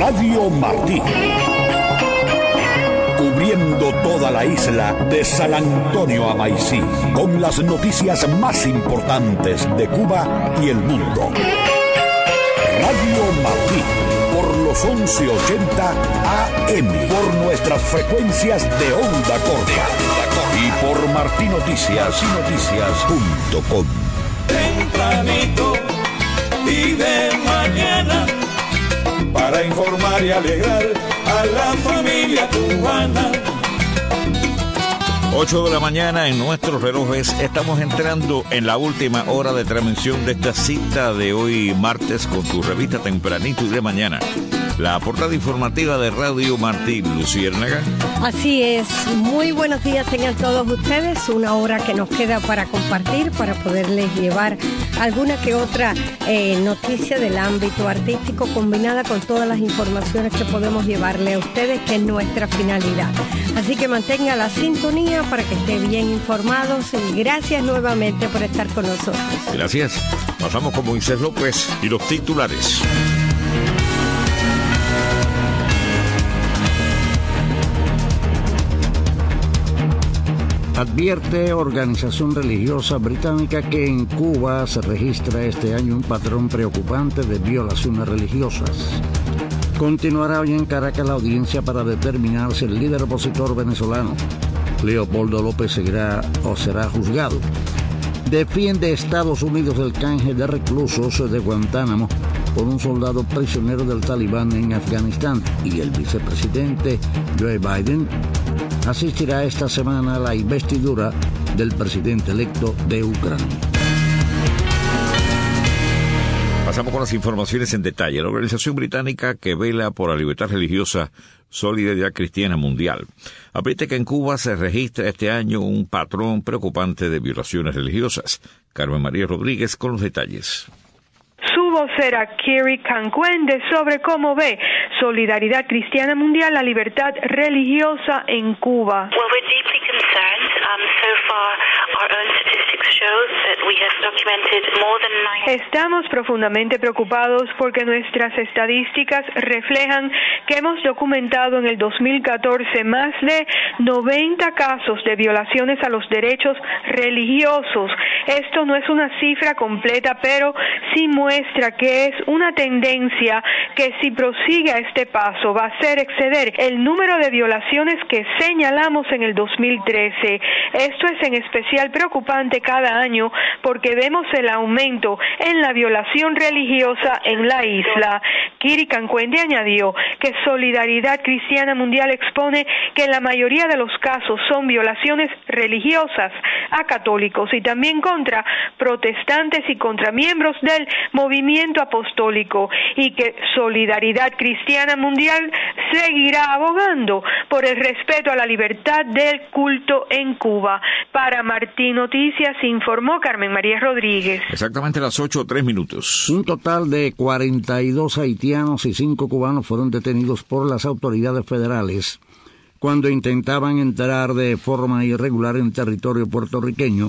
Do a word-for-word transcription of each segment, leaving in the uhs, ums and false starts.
Radio Martí. Cubriendo toda la isla de San Antonio a Maicí, con las noticias más importantes de Cuba y el mundo. Radio Martí, por los once ochenta A M, por nuestras frecuencias de onda corta y por martinoticias noticias punto com. Tempranito y de mañana, para informar y alegrar a la familia cubana. ocho de la mañana en nuestros relojes. Estamos entrando en la última hora de transmisión de esta cita de hoy martes con tu revista Tempranito y de mañana. La portada informativa de Radio Martí, Luciérnaga. Así es, muy buenos días tengan todos ustedes, una hora que nos queda para compartir, para poderles llevar alguna que otra eh, noticia del ámbito artístico combinada con todas las informaciones que podemos llevarle a ustedes, que es nuestra finalidad. Así que mantenga la sintonía para que esté bien informados y gracias nuevamente por estar con nosotros. Gracias. Pasamos con Moisés López y los titulares. Advierte organización religiosa británica que en Cuba se registra este año un patrón preocupante de violaciones religiosas. Continuará hoy en Caracas la audiencia para determinar si el líder opositor venezolano, Leopoldo López, seguirá o será juzgado. Defiende Estados Unidos el canje de reclusos de Guantánamo por un soldado prisionero del Talibán en Afganistán, y el vicepresidente Joe Biden asistirá esta semana a la investidura del presidente electo de Ucrania. Pasamos con las informaciones en detalle. La organización británica que vela por la libertad religiosa, Solidaridad Cristiana Mundial, advierte que en Cuba se registra este año un patrón preocupante de violaciones religiosas. Carmen María Rodríguez con los detalles. Su vocera Kiri Cancuende sobre cómo ve Solidaridad Cristiana Mundial la libertad religiosa en Cuba. Well, we're deeply concerned. Um, so far, our own statistics show that we have documented more than nine... Estamos profundamente preocupados porque nuestras estadísticas reflejan que hemos documentado en el dos mil catorce más de noventa casos de violaciones a los derechos religiosos. Esto no es una cifra completa, pero sí muestra que es una tendencia que, si prosigue a este paso, va a ser exceder el número de violaciones que señalamos en el dos mil trece. Esto es en especial preocupante cada año porque vemos el aumento en la violación religiosa en la isla. Kiri Cancuende añadió que Solidaridad Cristiana Mundial expone que la mayoría de los casos son violaciones religiosas a católicos y también contra protestantes y contra miembros del movimiento apostólico, y que Solidaridad Cristiana Mundial seguirá abogando por el respeto a la libertad del culto en Cuba. Para Martín Noticias informó Carmen María Rodríguez. Exactamente las ocho o tres minutos. Un total de cuarenta y dos haitianos y cinco cubanos fueron detenidos por las autoridades federales cuando intentaban entrar de forma irregular en territorio puertorriqueño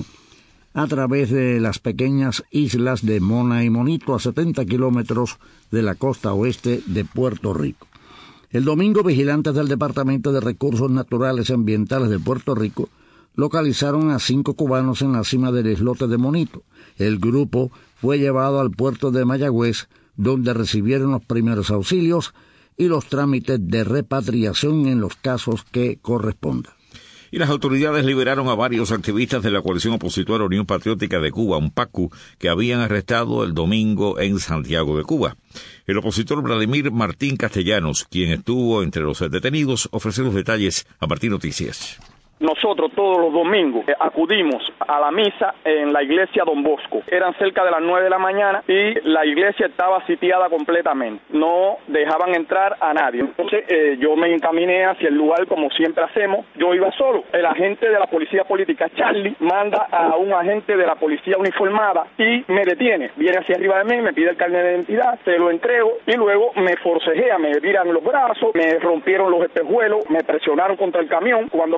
a través de las pequeñas islas de Mona y Monito, a setenta kilómetros de la costa oeste de Puerto Rico. El domingo, vigilantes del Departamento de Recursos Naturales y Ambientales de Puerto Rico localizaron a cinco cubanos en la cima del islote de Monito. El grupo fue llevado al puerto de Mayagüez, donde recibieron los primeros auxilios y los trámites de repatriación en los casos que correspondan. Y las autoridades liberaron a varios activistas de la coalición opositora Unión Patriótica de Cuba, UNPACU, que habían arrestado el domingo en Santiago de Cuba. El opositor Vladimir Martín Castellanos, quien estuvo entre los detenidos, ofreció los detalles a Martín Noticias. Nosotros todos los domingos eh, acudimos a la misa en la iglesia Don Bosco. Eran cerca de las nueve de la mañana y la iglesia estaba sitiada completamente. No dejaban entrar a nadie. Entonces eh, yo me encaminé hacia el lugar como siempre hacemos. Yo iba solo. El agente de la policía política, Charlie, manda a un agente de la policía uniformada y me detiene. Viene hacia arriba de mí, me pide el carnet de identidad, se lo entrego y luego me forcejea, me viran los brazos, me rompieron los espejuelos, me presionaron contra el camión. Cuando me suben en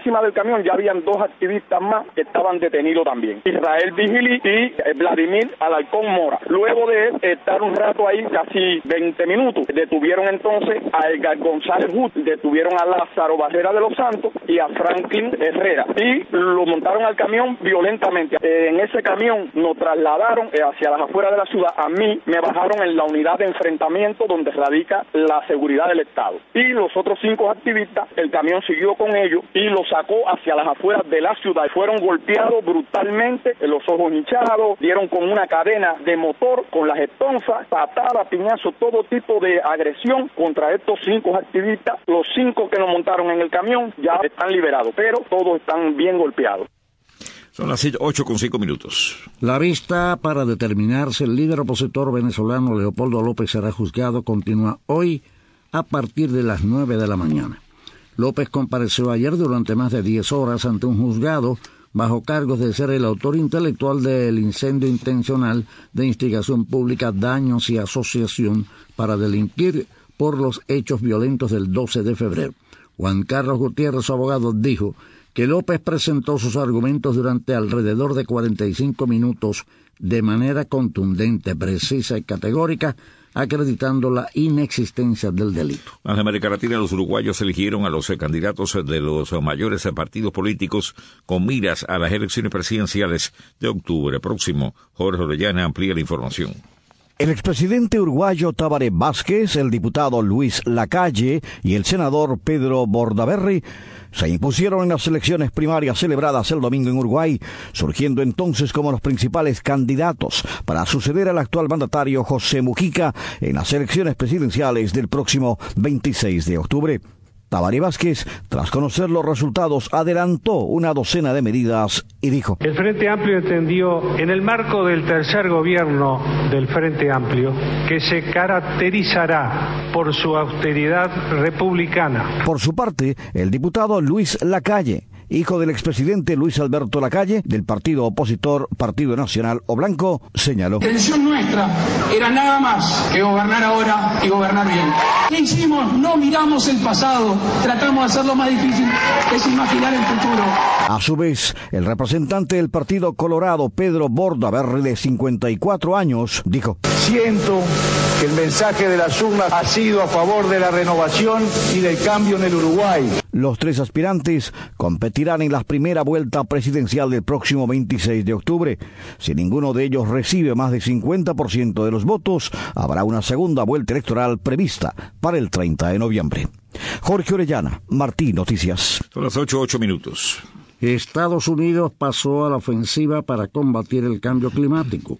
encima del camión ya habían dos activistas más que estaban detenidos también, Israel Vigili y Vladimir Alarcón Mora. Luego de estar un rato ahí, casi veinte minutos, detuvieron entonces a Edgar González Hood, detuvieron a Lázaro Barrera de los Santos y a Franklin Herrera y lo montaron al camión violentamente. En ese camión nos trasladaron hacia las afueras de la ciudad. A mí me bajaron en la unidad de enfrentamiento donde radica la seguridad del Estado. Y los otros cinco activistas, el camión siguió con ellos y los sacó hacia las afueras de la ciudad. Fueron golpeados brutalmente, los ojos hinchados, dieron con una cadena de motor, con las estonzas, patadas, piñazos, todo tipo de agresión contra estos cinco activistas. Los cinco que nos montaron en el camión ya están liberados, pero todos están bien golpeados. Son las ocho con cinco minutos. La vista para determinar si el líder opositor venezolano Leopoldo López será juzgado continúa hoy a partir de las nueve de la mañana. López compareció ayer durante más de diez horas ante un juzgado bajo cargos de ser el autor intelectual del incendio intencional de instigación pública, daños y asociación para delinquir por los hechos violentos del doce de febrero. Juan Carlos Gutiérrez, su abogado, dijo que López presentó sus argumentos durante alrededor de cuarenta y cinco minutos de manera contundente, precisa y categórica, acreditando la inexistencia del delito. En América Latina, los uruguayos eligieron a los candidatos de los mayores partidos políticos con miras a las elecciones presidenciales de octubre próximo. Jorge Orellana amplía la información. El expresidente uruguayo Tabaré Vázquez, el diputado Luis Lacalle y el senador Pedro Bordaberry se impusieron en las elecciones primarias celebradas el domingo en Uruguay, surgiendo entonces como los principales candidatos para suceder al actual mandatario José Mujica en las elecciones presidenciales del próximo veintiséis de octubre. Tabaré Vázquez, tras conocer los resultados, adelantó una docena de medidas y dijo: El Frente Amplio entendió, en el marco del tercer gobierno del Frente Amplio, que se caracterizará por su austeridad republicana. Por su parte, el diputado Luis Lacalle, hijo del expresidente Luis Alberto Lacalle, del partido opositor Partido Nacional o Blanco, señaló: La intención nuestra era nada más que gobernar ahora y gobernar bien. ¿Qué hicimos? No miramos el pasado, tratamos de hacerlo más difícil, es imaginar el futuro. A su vez, el representante del Partido Colorado, Pedro Bordaberry, de cincuenta y cuatro años, dijo: Siento que el mensaje de las urnas ha sido a favor de la renovación y del cambio en el Uruguay. Los tres aspirantes competirán en la primera vuelta presidencial del próximo veintiséis de octubre. Si ninguno de ellos recibe más del cincuenta por ciento de los votos, habrá una segunda vuelta electoral prevista para el treinta de noviembre. Jorge Orellana, Martín Noticias. Son las ocho, ocho minutos. Estados Unidos pasó a la ofensiva para combatir el cambio climático.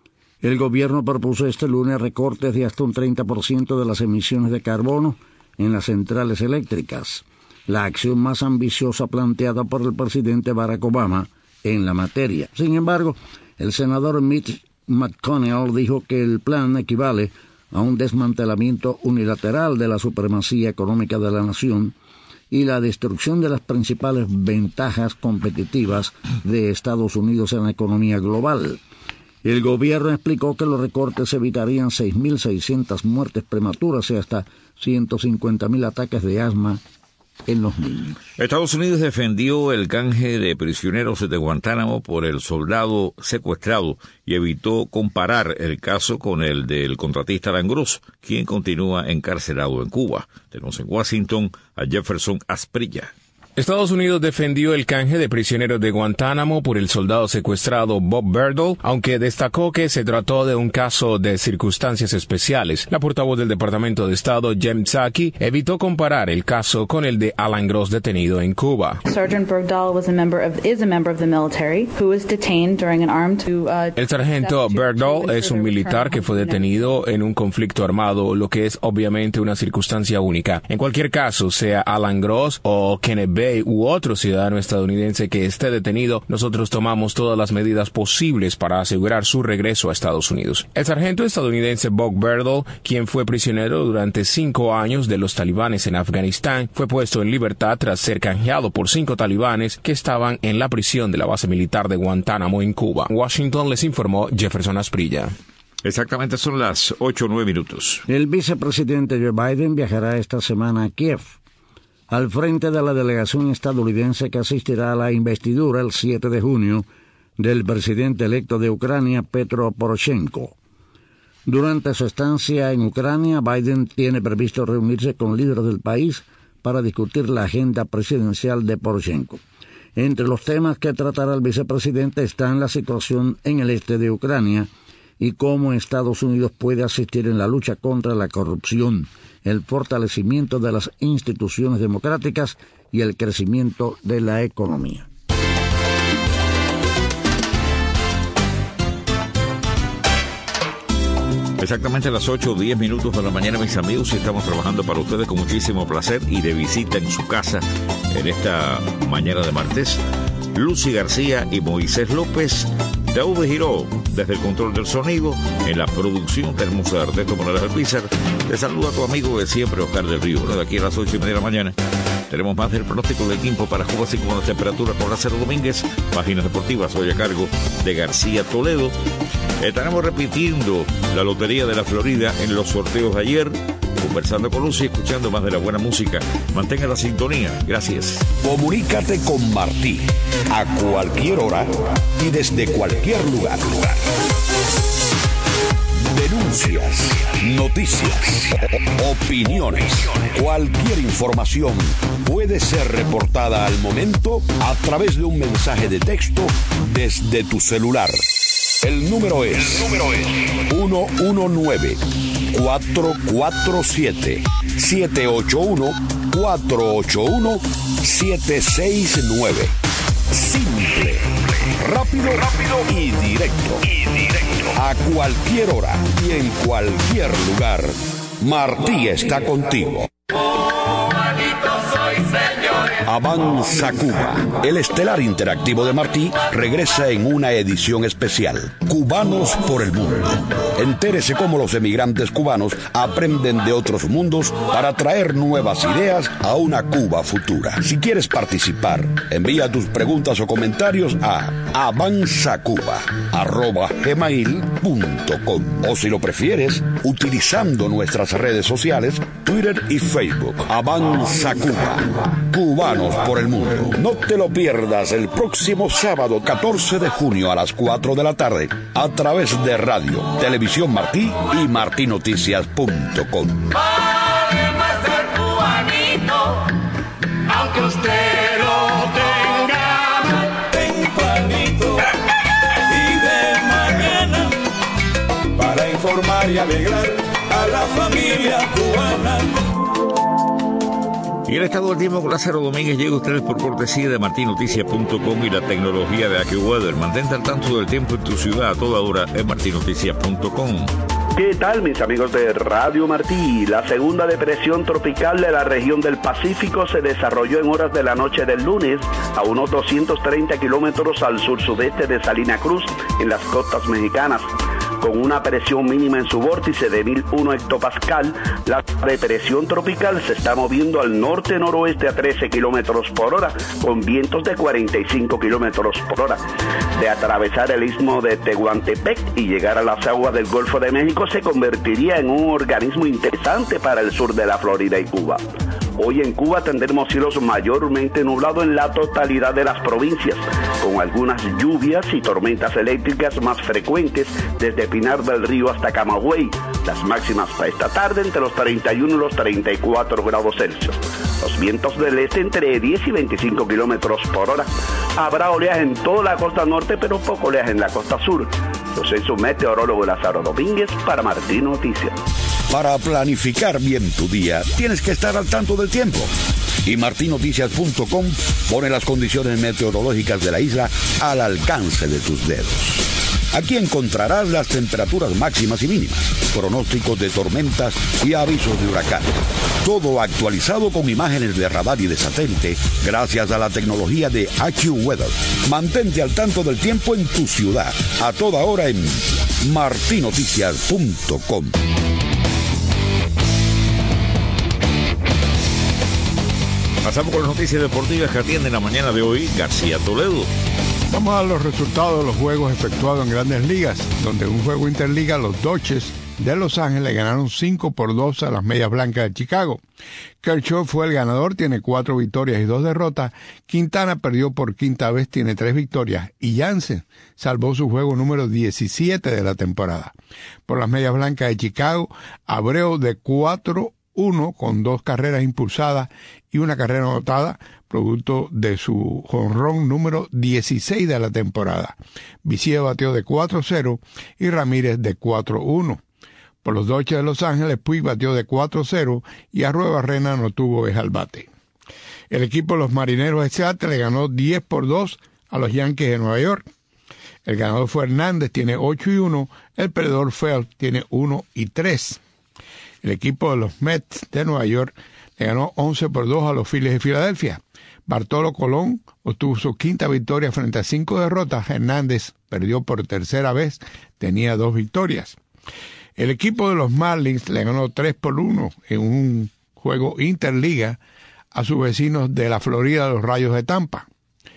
El gobierno propuso este lunes recortes de hasta un treinta por ciento de las emisiones de carbono en las centrales eléctricas, la acción más ambiciosa planteada por el presidente Barack Obama en la materia. Sin embargo, el senador Mitch McConnell dijo que el plan equivale a un desmantelamiento unilateral de la supremacía económica de la nación y la destrucción de las principales ventajas competitivas de Estados Unidos en la economía global. El gobierno explicó que los recortes evitarían seis mil seiscientas muertes prematuras y hasta ciento cincuenta mil ataques de asma en los niños. Estados Unidos defendió el canje de prisioneros de Guantánamo por el soldado secuestrado y evitó comparar el caso con el del contratista Alan Gross, quien continúa encarcelado en Cuba. Tenemos en Washington a Jefferson Asprilla. Estados Unidos defendió el canje de prisioneros de Guantánamo por el soldado secuestrado Bob Berdahl, aunque destacó que se trató de un caso de circunstancias especiales. La portavoz del Departamento de Estado, Jen Psaki, evitó comparar el caso con el de Alan Gross detenido en Cuba. Sergeant Berdahl was a member of, is a member of the military who was detained during an armed to, uh, El sargento Berdahl es un militar que fue detenido en un conflicto armado, lo que es obviamente una circunstancia única. En cualquier caso, sea Alan Gross o Kenneth Bay u otro ciudadano estadounidense que esté detenido, nosotros tomamos todas las medidas posibles para asegurar su regreso a Estados Unidos. El sargento estadounidense Bob Berdahl, quien fue prisionero durante cinco años de los talibanes en Afganistán, fue puesto en libertad tras ser canjeado por cinco talibanes que estaban en la prisión de la base militar de Guantánamo en Cuba. Washington, les informó Jefferson Asprilla. Exactamente, son las ocho o nueve minutos. El vicepresidente Joe Biden viajará esta semana a Kiev. al frente de la delegación estadounidense que asistirá a la investidura el siete de junio del presidente electo de Ucrania, Petro Poroshenko. Durante su estancia en Ucrania, Biden tiene previsto reunirse con líderes del país para discutir la agenda presidencial de Poroshenko. Entre los temas que tratará el vicepresidente están la situación en el este de Ucrania y cómo Estados Unidos puede asistir en la lucha contra la corrupción, el fortalecimiento de las instituciones democráticas y el crecimiento de la economía. Exactamente a las ocho o diez minutos de la mañana, mis amigos, y estamos trabajando para ustedes con muchísimo placer y de visita en su casa en esta mañana de martes. Lucy García y Moisés López. David Giró desde el control del sonido. En la producción tenemos a Ernesto Morales del Pizar. Te saluda a tu amigo de siempre, Oscar del Río. De aquí a las ocho y media de la mañana tenemos más del pronóstico del tiempo para Cuba, así como la temperatura con Lázaro Domínguez. Páginas deportivas hoy a cargo de García Toledo. Estaremos repitiendo la Lotería de la Florida en los sorteos de ayer, conversando con Lucy, escuchando más de la buena música. Mantenga la sintonía. Gracias. Comunícate con Martí a cualquier hora y desde cualquier lugar. Denuncias, noticias, opiniones, cualquier información puede ser reportada al momento a través de un mensaje de texto desde tu celular. El número es, uno uno nueve, cuatro cuatro siete, siete ocho uno, cuatro ocho uno, siete seis nueve. Simple, rápido, rápido y directo. Y directo. A cualquier hora y en cualquier lugar, Martí está contigo. Avanza Cuba. El estelar interactivo de Martí regresa en una edición especial. Cubanos por el mundo. Entérese cómo los emigrantes cubanos aprenden de otros mundos para traer nuevas ideas a una Cuba futura. Si quieres participar, envía tus preguntas o comentarios a avanzacuba arroba gmail punto com. O si lo prefieres, utilizando nuestras redes sociales, Twitter y Facebook. Avanza Cuba. Cubanos por el mundo. No te lo pierdas el próximo sábado catorce de junio a las cuatro de la tarde a través de radio, televisión Martí y martí noticias punto com. Para ser cubanito, aunque usted lo tenga tempranito y de mañana, para informar y alegrar a la familia cubana. Y el estado del tiempo con Lázaro Domínguez llega a ustedes por cortesía de martí noticias punto com y la tecnología de AccuWeather. Mantente al tanto del tiempo en tu ciudad a toda hora en martí noticias punto com. ¿Qué tal, mis amigos de Radio Martí? La segunda depresión tropical de la región del Pacífico se desarrolló en horas de la noche del lunes a unos doscientos treinta kilómetros al sur-sudeste de Salina Cruz, en las costas mexicanas. Con una presión mínima en su vórtice de mil uno hectopascal, la depresión tropical se está moviendo al norte-noroeste a trece kilómetros por hora, con vientos de cuarenta y cinco kilómetros por hora. De atravesar el istmo de Tehuantepec y llegar a las aguas del Golfo de México, se convertiría en un organismo interesante para el sur de la Florida y Cuba. Hoy en Cuba tendremos cielos mayormente nublados en la totalidad de las provincias, con algunas lluvias y tormentas eléctricas más frecuentes desde Pinar del Río hasta Camagüey. Las máximas para esta tarde entre los treinta y uno y los treinta y cuatro grados Celsius. Los vientos del este entre diez y veinticinco kilómetros por hora. Habrá oleaje en toda la costa norte, pero poco oleaje en la costa sur. Yo soy su meteorólogo Lázaro Domínguez para Martí Noticias. Para planificar bien tu día, tienes que estar al tanto del tiempo. Y martí noticias punto com pone las condiciones meteorológicas de la isla al alcance de tus dedos. Aquí encontrarás las temperaturas máximas y mínimas, pronósticos de tormentas y avisos de huracanes. Todo actualizado con imágenes de radar y de satélite gracias a la tecnología de AccuWeather. Mantente al tanto del tiempo en tu ciudad, a toda hora en martí noticias punto com. Pasamos con las noticias deportivas que atienden la mañana de hoy García Toledo. Vamos a los resultados de los juegos efectuados en Grandes Ligas, donde en un juego interliga los Dodgers de Los Ángeles ganaron cinco por dos a las Medias Blancas de Chicago. Kershaw fue el ganador, tiene cuatro victorias y dos derrotas. Quintana perdió por quinta vez, tiene tres victorias. Y Jansen salvó su juego número diecisiete de la temporada. Por las Medias Blancas de Chicago, Abreu de cuatro uno con dos carreras impulsadas y una carrera anotada, producto de su jonrón número dieciséis de la temporada. Vicia batió de cuatro cero y Ramírez de cuatro uno. Por los Dodgers de Los Ángeles, Puig batió de cuatro cero y Arrué Barrena no tuvo vez al bate. El equipo de los Marineros de Seattle le ganó diez por dos a los Yankees de Nueva York. El ganador fue Hernández, tiene ocho y uno. El perdedor Feld tiene uno y tres. El equipo de los Mets de Nueva York le ganó once por dos a los Phillies de Filadelfia. Bartolo Colón obtuvo su quinta victoria frente a cinco derrotas. Hernández perdió por tercera vez, tenía dos victorias. El equipo de los Marlins le ganó tres por uno en un juego interliga a sus vecinos de la Florida, los Rayos de Tampa.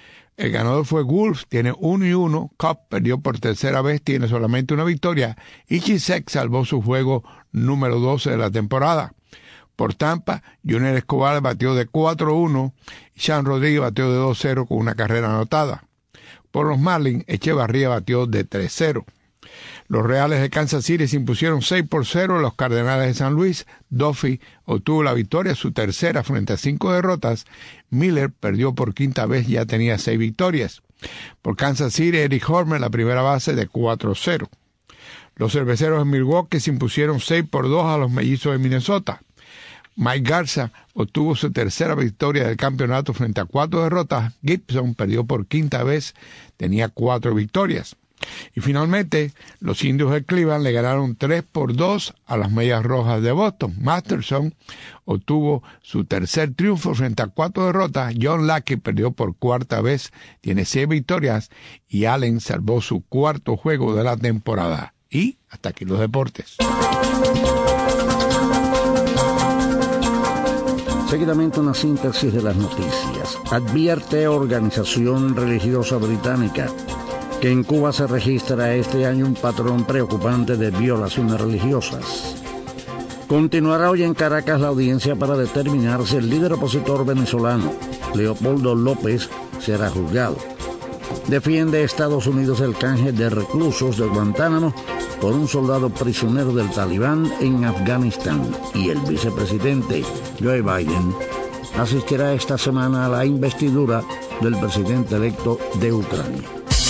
El ganador fue Wolf, tiene uno y uno. Cobb perdió por tercera vez, tiene solamente una victoria. Y Chisek salvó su juego número doce de la temporada. Por Tampa, Junior Escobar batió de cuatro uno. Y Sean Rodríguez batió de dos cero con una carrera anotada. Por los Marlins, Echevarría batió de tres cero. Los Reales de Kansas City se impusieron seis por cero a los Cardenales de San Luis. Duffy obtuvo la victoria, su tercera frente a cinco derrotas. Miller perdió por quinta vez, ya tenía seis victorias. Por Kansas City, Eric Hormer, la primera base de cuatro cero. Los Cerveceros de Milwaukee se impusieron seis por dos a los Mellizos de Minnesota. Mike Garza obtuvo su tercera victoria del campeonato frente a cuatro derrotas. Gibson perdió por quinta vez, tenía cuatro victorias. Y finalmente, los Indios de Cleveland le ganaron tres por dos a las Medias Rojas de Boston. Masterson obtuvo su tercer triunfo frente a cuatro derrotas. John Lackey perdió por cuarta vez, tiene seis victorias. Y Allen salvó su cuarto juego de la temporada. Y hasta aquí los deportes. Seguidamente una síntesis de las noticias. Advierte Organización Religiosa Británica que en Cuba se registra este año un patrón preocupante de violaciones religiosas. Continuará hoy en Caracas la audiencia para determinar si el líder opositor venezolano, Leopoldo López, será juzgado. Defiende Estados Unidos el canje de reclusos de Guantánamo por un soldado prisionero del Talibán en Afganistán. Y el vicepresidente Joe Biden asistirá esta semana a la investidura del presidente electo de Ucrania.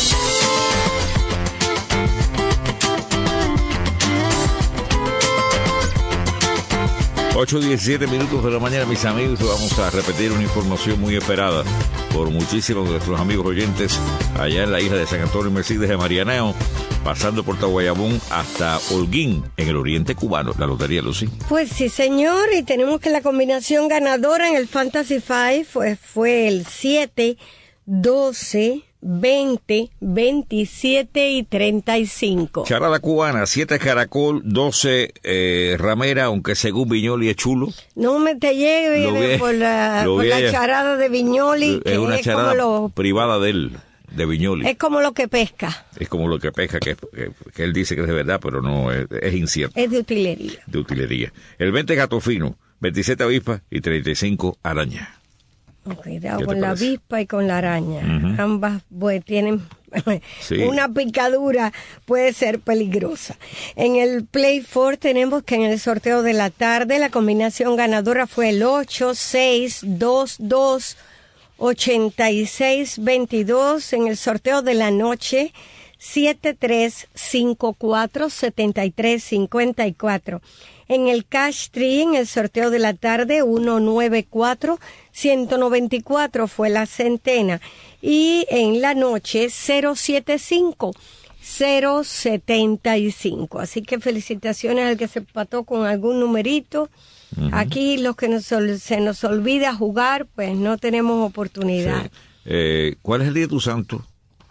ocho diecisiete minutos de la mañana, mis amigos, vamos a repetir una información muy esperada por muchísimos de nuestros amigos oyentes allá en la isla de San Antonio Mercedes de Marianao, pasando por Tahuayabón hasta Holguín, en el oriente cubano, la lotería, Lucy. Pues sí, señor, y tenemos que la combinación ganadora en el Fantasy Five fue, fue el siete, doce, veinte, veintisiete y treinta y cinco. Charada cubana, siete caracol, doce eh, ramera, aunque según Viñoli es chulo. No me te lleve vi, por la, por la charada de Viñoli, es que una es charada como lo, privada de él, de Viñoli. Es como lo que pesca. Es como lo que pesca, que, que, que él dice que es de verdad, pero no, es, es incierto. Es de utilería. De utilería. El veinte gato fino, veintisiete avispas y treinta y cinco araña. Cuidado con la avispa y con la araña. Uh-huh. Ambas pues, tienen sí. una picadura, puede ser peligrosa. En el Play cuatro tenemos que en el sorteo de la tarde la combinación ganadora fue el ocho, seis, dos, dos, ochenta y seis, veintidós. En el sorteo de la noche siete, tres, cinco, cuatro, setenta y tres, cincuenta y cuatro. En el Cash Tree, en el sorteo de la tarde, ciento noventa y cuatro, ciento noventa y cuatro fue la centena. Y en la noche, cero setenta y cinco, cero setenta y cinco. Así que felicitaciones al que se empató con algún numerito. Uh-huh. Aquí los que nos, se nos olvida jugar, pues no tenemos oportunidad. Sí. Eh, ¿Cuál es el día de tu santo?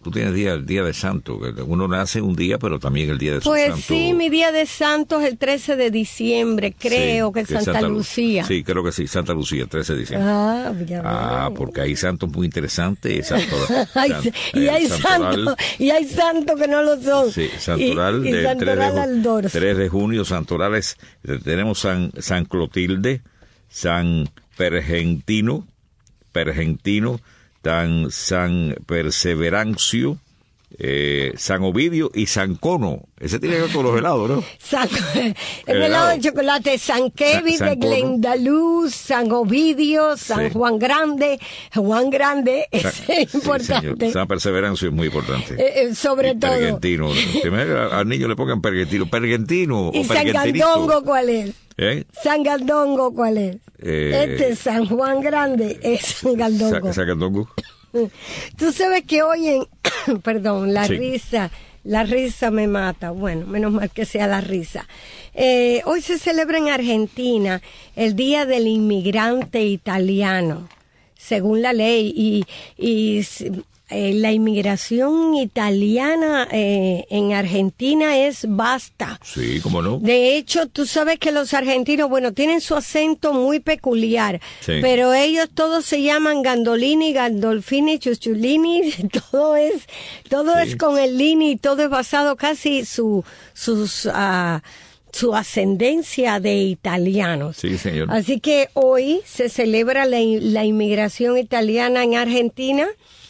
tú tienes día, el día de santo, que uno nace un día, pero también el día de su pues santo. Pues sí, mi día de santo es el trece de diciembre, creo sí, que es que Santa, Santa Lucía. Sí, creo que sí, Santa Lucía, trece de diciembre. Ah, ya ah porque hay santos muy interesantes. Santo, hay, san, y, hay santoral, santo, y hay santos que no lo son. Sí, Santoral, y, y de, Santoral tres, al dorso. tres de junio, Santorales, tenemos San, San Clotilde, San Pergentino, Pergentino, San, San Perseverancio, eh, San Ovidio y San Cono. Ese tiene que ver con los helados, ¿no? San, el, el helado de chocolate, San Kevin de Glendaluz, San Ovidio, San sí. Juan Grande. Juan Grande es San, importante. Sí, San Perseverancio es muy importante. Eh, eh, sobre y todo. Pergentino. Al niño le pongan pergentino. Pergentino ¿Y o San Gandongo cuál es? ¿Eh? San Gandongo cuál es? Eh, este San Juan Grande es San Gandongo. San, San Gandongo. Tú sabes que hoy en, perdón, la sí. risa, la risa me mata. Bueno, menos mal que sea la risa. Eh, hoy se celebra en Argentina el Día del Inmigrante Italiano, según la ley, y, y eh, la inmigración italiana eh, en Argentina es vasta. Sí, ¿cómo no? De hecho, tú sabes que los argentinos, bueno, tienen su acento muy peculiar, sí. pero ellos todos se llaman Gandolini, Gandolfini, Chuchulini, todo es, todo sí. es con el lini, todo es basado casi su, sus, uh, su ascendencia de italianos. Sí, señor. Así que hoy se celebra la, la inmigración italiana en Argentina.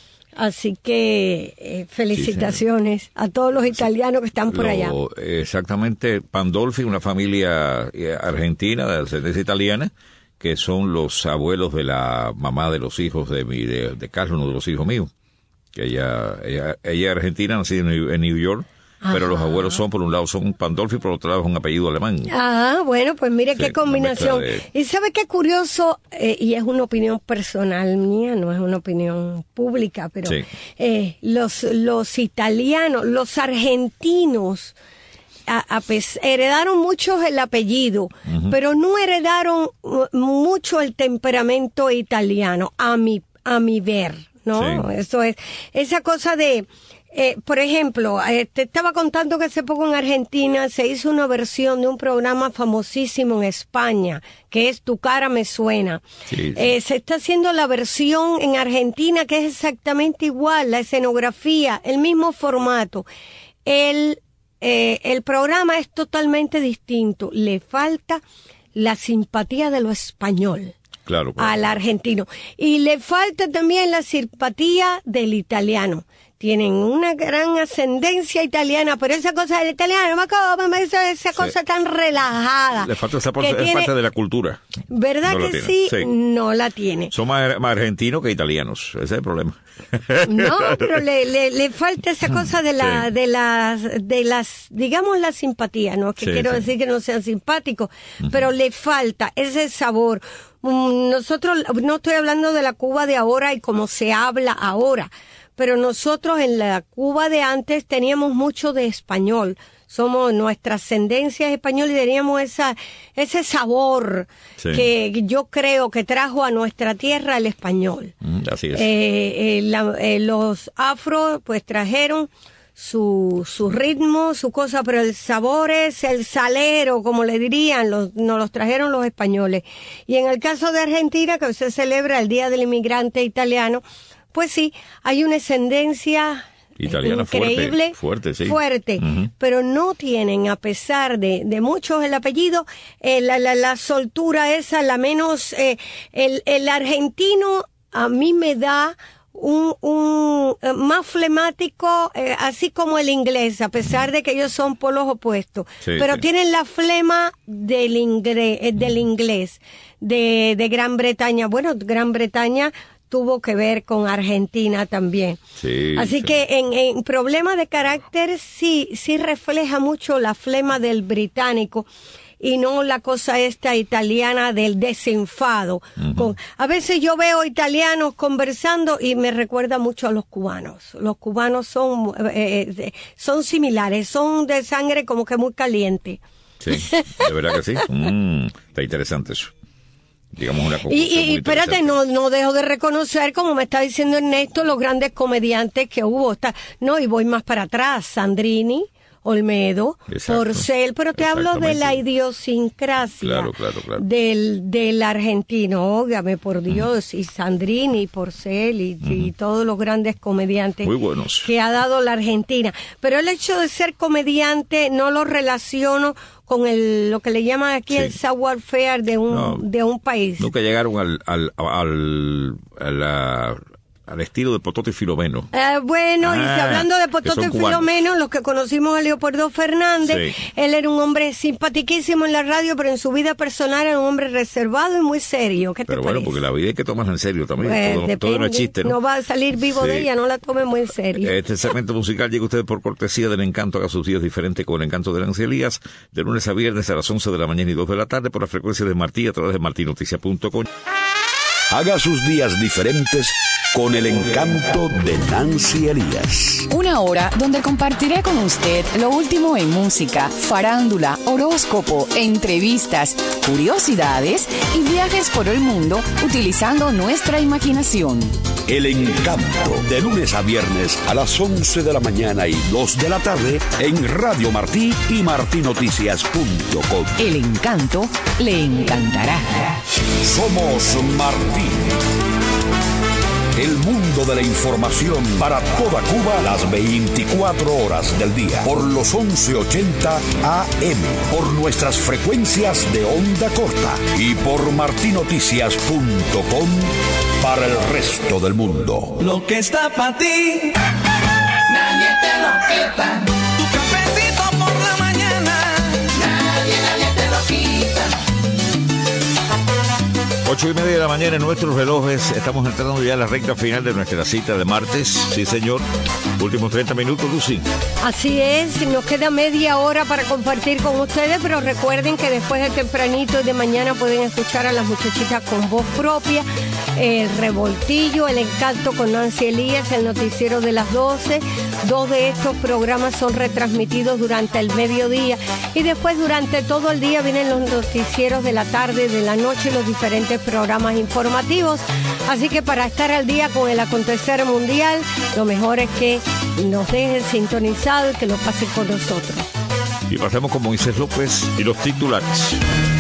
Así que eh, felicitaciones sí, a todos los italianos que están por Lo, allá. Exactamente, Pandolfi, una familia argentina de ascendencia italiana, que son los abuelos de la mamá de los hijos de mi, de, de Carlos, uno de los hijos míos. Que ella, ella, ella es argentina, nacida en New, en New York. Ajá. Pero los abuelos son, por un lado son Pandolfi, por otro lado es un apellido alemán. Ah, bueno, pues mire sí, qué combinación. De... Y sabe qué curioso, eh, y es una opinión personal mía, no es una opinión pública, pero sí. eh, los, los italianos, los argentinos, a, a pes- heredaron mucho el apellido, uh-huh. pero no heredaron mucho el temperamento italiano, a mi, a mi ver, ¿no? Sí. Eso es, esa cosa de... Eh, por ejemplo, eh, te estaba contando que hace poco en Argentina se hizo una versión de un programa famosísimo en España, que es Tu cara me suena. Sí, sí. Eh, se está haciendo la versión en Argentina que es exactamente igual, la escenografía, el mismo formato. El, eh, el programa es totalmente distinto, le falta la simpatía de lo español. Claro, claro. Al argentino. Y le falta también la simpatía del italiano. Tienen una gran ascendencia italiana, pero esa cosa del italiano, esa, esa cosa sí. tan relajada. Le falta esa parte, tiene, parte de la cultura. ¿Verdad no que sí? sí? No la tiene. Son más, más argentinos que italianos, ese es el problema. No, pero le, le, le falta esa cosa de la, sí. de las, de las, digamos la simpatía, no es que sí, quiero sí. decir que no sean simpáticos, uh-huh. pero le falta ese sabor. Nosotros, no estoy hablando de la Cuba de ahora y cómo se habla ahora, pero nosotros en la Cuba de antes teníamos mucho de español. Somos, nuestra ascendencia es española y teníamos esa, ese sabor sí. que yo creo que trajo a nuestra tierra el español. Mm, así es. Eh, eh, la, eh, los afro pues trajeron su, su ritmo, su cosa, pero el sabor es el salero, como le dirían, los, nos los trajeron los españoles. Y en el caso de Argentina, que se celebra el Día del Inmigrante Italiano, pues sí, hay una ascendencia italiana increíble, fuerte, fuerte, sí. fuerte uh-huh. pero no tienen, a pesar de, de muchos el apellido, eh, la, la, la soltura esa, la menos, eh, el, el argentino a mí me da un, un eh, más flemático, eh, así como el inglés, a pesar de que ellos son polos opuestos, sí, pero sí. tienen la flema del, ingre, eh, del inglés, de, de Gran Bretaña. Bueno, Gran Bretaña tuvo que ver con Argentina también. Sí, Así sí. que en, en problemas de carácter sí, sí refleja mucho la flema del británico y no la cosa esta italiana del desenfado. Uh-huh. Con, a veces yo veo italianos conversando y me recuerda mucho a los cubanos. Los cubanos son, eh, son similares, son de sangre como que muy caliente. Sí, de verdad que sí. Mm, está interesante eso. digamos, una Y, y, y espérate, no, no dejo de reconocer, como me está diciendo Ernesto, los grandes comediantes que hubo. Está, no, y voy más para atrás, Sandrini, Olmedo, Exacto. Porcel, pero te hablo de la idiosincrasia claro, claro, claro. del, del argentino, óigame por Dios, uh-huh. y Sandrini, y Porcel, y, uh-huh. y todos los grandes comediantes muy buenos que ha dado la Argentina. Pero el hecho de ser comediante no lo relaciono con el lo que le llaman aquí sí. el savoir-faire de un no, de un país. Nunca llegaron al al al, al, al, al estilo de Pototo y Filomeno. Eh, bueno, ah, y si hablando de Pototo y Filomeno, los que conocimos a Leopoldo Fernández, sí. él era un hombre simpaticísimo en la radio, pero en su vida personal era un hombre reservado y muy serio. ¿Qué te pero bueno, parece? porque la vida hay que tomarla en serio también. Pues, todo, depende, todo no es chiste, ¿no? No va a salir vivo sí. de ella, no la tome muy en serio. Este segmento musical llega a ustedes por cortesía del Encanto. Haga sus días diferentes con el Encanto de Nancy Elías, de lunes a viernes a las once de la mañana y dos de la tarde por la frecuencia de Martí a través de martí noticias punto com. Haga sus días diferentes con el Encanto de Nancy Elías. Una hora donde compartiré con usted lo último en música, farándula, horóscopo, entrevistas, curiosidades y viajes por el mundo utilizando nuestra imaginación. El Encanto, de lunes a viernes a las once de la mañana y dos de la tarde en Radio Martí y martí noticias punto com. El Encanto le encantará. Somos Martí. El mundo de la información para toda Cuba las veinticuatro horas del día. Por los once ochenta A M. Por nuestras frecuencias de onda corta. Y por martí noticias punto com para el resto del mundo. Lo que está para ti, nadie te lo quita. Tu cafecito por la mañana, nadie, nadie te lo quita. Ocho y media de la mañana en nuestros relojes. Estamos entrando ya a la recta final de nuestra cita de martes. Sí, señor. Últimos treinta minutos, Lucy. Así es. Nos queda media hora para compartir con ustedes, pero recuerden que después de tempranito y de mañana pueden escuchar a las muchachitas con voz propia, el Revoltillo, el Encanto con Nancy Elías, el noticiero de las doce. Dos de estos programas son retransmitidos durante el mediodía y después durante todo el día vienen los noticieros de la tarde, de la noche y los diferentes programas informativos. Así que para estar al día con el acontecer mundial, lo mejor es que nos dejen sintonizados y que lo pasen con nosotros. Y pasemos con Moisés López y los titulares.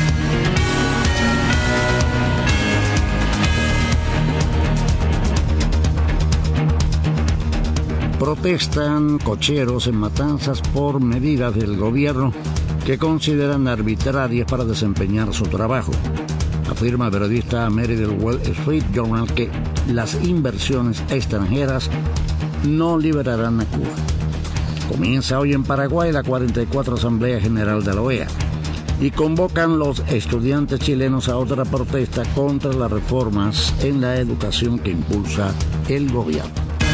Protestan cocheros en Matanzas por medidas del gobierno que consideran arbitrarias para desempeñar su trabajo. Afirma el periodista Mary del Wall Street Journal que las inversiones extranjeras no liberarán a Cuba. Comienza hoy en Paraguay la cuarenta y cuatro Asamblea General de la O E A y convocan los estudiantes chilenos a otra protesta contra las reformas en la educación que impulsa el gobierno.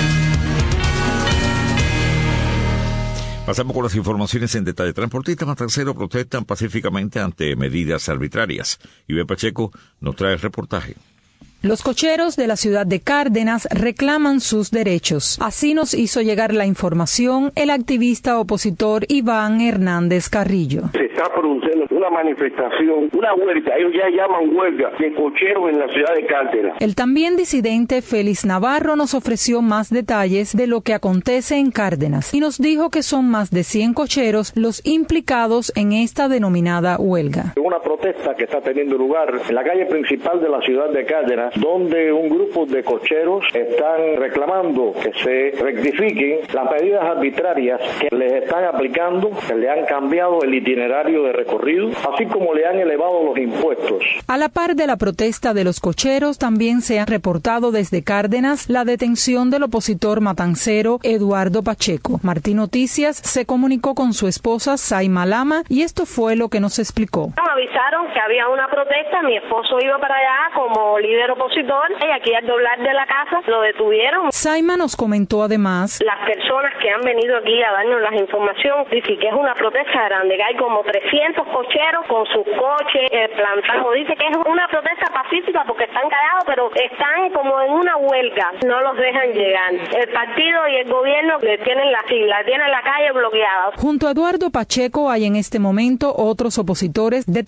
Pasamos con las informaciones en detalle. Transportistas matanceros protestan pacíficamente ante medidas arbitrarias. Iván Pacheco nos trae el reportaje. Los cocheros de la ciudad de Cárdenas reclaman sus derechos. Así nos hizo llegar la información el activista opositor Iván Hernández Carrillo. Se está produciendo una manifestación, una huelga, ellos ya llaman huelga de cocheros en la ciudad de Cárdenas. El también disidente Félix Navarro nos ofreció más detalles de lo que acontece en Cárdenas y nos dijo que son más de cien cocheros los implicados en esta denominada huelga. Una protesta que está teniendo lugar en la calle principal de la ciudad de Cárdenas, donde un grupo de cocheros están reclamando que se rectifiquen las medidas arbitrarias que les están aplicando, que le han cambiado el itinerario de recorrido, así como le han elevado los impuestos. A la par de la protesta de los cocheros, también se ha reportado desde Cárdenas la detención del opositor matancero Eduardo Pacheco. Martí Noticias se comunicó con su esposa Saima Lama y esto fue lo que nos explicó. Me avisaron que había una protesta, mi esposo iba para allá como líder opositor y aquí al doblar de la casa lo detuvieron. Saima nos comentó además: las personas que han venido aquí a darnos la información dicen que es una protesta grande, que hay como trescientos cocheros con sus coches eh, plantados. Dice que es una protesta pacífica porque están callados, pero están como en una huelga, no los dejan llegar. El partido y el gobierno le tienen la sigla, tienen la calle bloqueada. Junto a Eduardo Pacheco hay en este momento otros opositores detenidos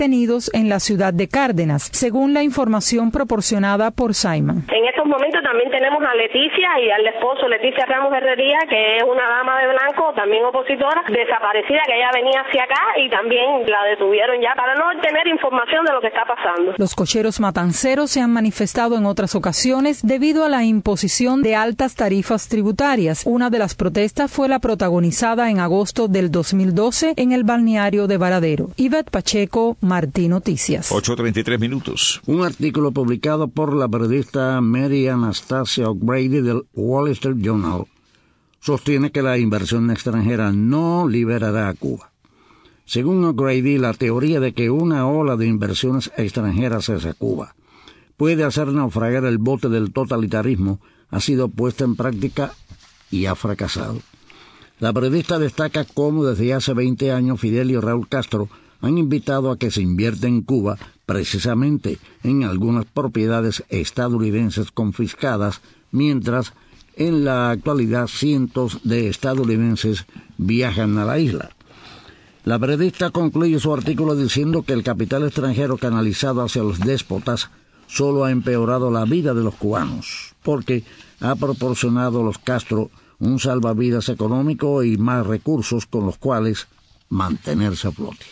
detenidos en la ciudad de Cárdenas, según la información proporcionada por Simon. En estos momentos también tenemos a Leticia y al esposo Leticia Ramos Herrería, que es una dama de blanco, también opositora, desaparecida, que ella venía hacia acá y también la detuvieron ya para no obtener información de lo que está pasando. Los cocheros matanceros se han manifestado en otras ocasiones debido a la imposición de altas tarifas tributarias. Una de las protestas fue la protagonizada en agosto del dos mil doce en el balneario de Varadero. Ivette Pacheco, Martí Noticias. ocho treinta y tres minutos. Un artículo publicado por la periodista Mary Anastasia O'Grady del Wall Street Journal sostiene que la inversión extranjera no liberará a Cuba. Según O'Grady, la teoría de que una ola de inversiones extranjeras hacia Cuba puede hacer naufragar el bote del totalitarismo ha sido puesta en práctica y ha fracasado. La periodista destaca cómo desde hace veinte años Fidel y Raúl Castro han invitado a que se invierta en Cuba precisamente en algunas propiedades estadounidenses confiscadas, mientras en la actualidad cientos de estadounidenses viajan a la isla. La periodista concluye su artículo diciendo que el capital extranjero canalizado hacia los déspotas solo ha empeorado la vida de los cubanos, porque ha proporcionado a los Castro un salvavidas económico y más recursos con los cuales mantenerse a flote.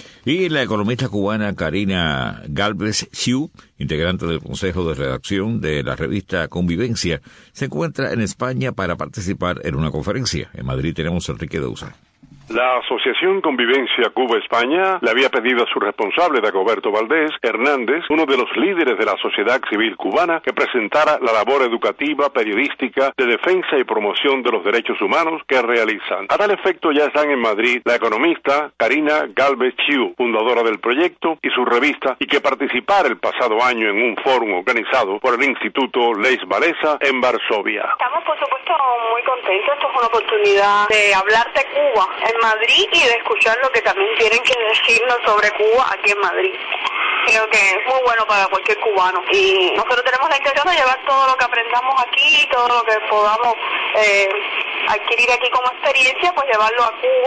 Y la economista cubana Karina Galvez Chiu, integrante del Consejo de Redacción de la revista Convivencia, se encuentra en España para participar en una conferencia. En Madrid tenemos a Enrique Dousa. La Asociación Convivencia Cuba-España le había pedido a su responsable, Dagoberto Valdés Hernández, uno de los líderes de la sociedad civil cubana, que presentara la labor educativa, periodística, de defensa y promoción de los derechos humanos que realizan. A tal efecto ya están en Madrid la economista Karina Galvez Chiu, fundadora del proyecto, y su revista, y que participara el pasado año en un foro organizado por el Instituto Lech Walesa en Varsovia. Estamos, por supuesto, muy contentos. Esto es una oportunidad de hablar de Cuba en Madrid y de escuchar lo que también tienen que decirnos sobre Cuba aquí en Madrid. Creo que es muy bueno para cualquier cubano y nosotros tenemos la intención de llevar todo lo que aprendamos aquí, todo lo que podamos eh, adquirir aquí como experiencia, pues llevarlo a Cuba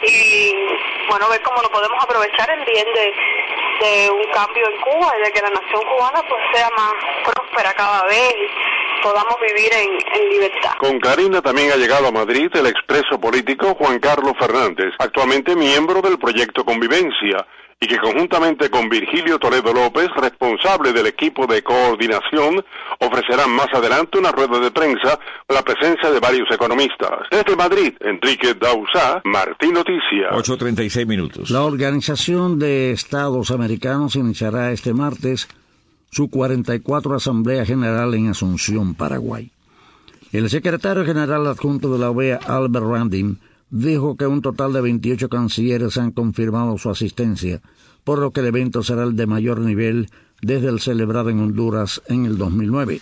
y bueno, ver cómo lo podemos aprovechar en bien de, de un cambio en Cuba y de que la nación cubana pues sea más próspera cada vez y podamos vivir en, en libertad. Con Karina también ha llegado a Madrid el expreso político Juan Carlos Fernández, actualmente miembro del proyecto Convivencia, y que conjuntamente con Virgilio Toledo López, responsable del equipo de coordinación, ofrecerán más adelante una rueda de prensa con la presencia de varios economistas. Desde Madrid, Enrique Dausa, Martín Noticias. ocho treinta y seis minutos. La Organización de Estados Americanos iniciará este martes su cuarenta y cuatro Asamblea General en Asunción, Paraguay. El secretario general adjunto de la O E A, Albert Randin, dijo que un total de veintiocho cancilleres han confirmado su asistencia, por lo que el evento será el de mayor nivel desde el celebrado en Honduras en el dos mil nueve.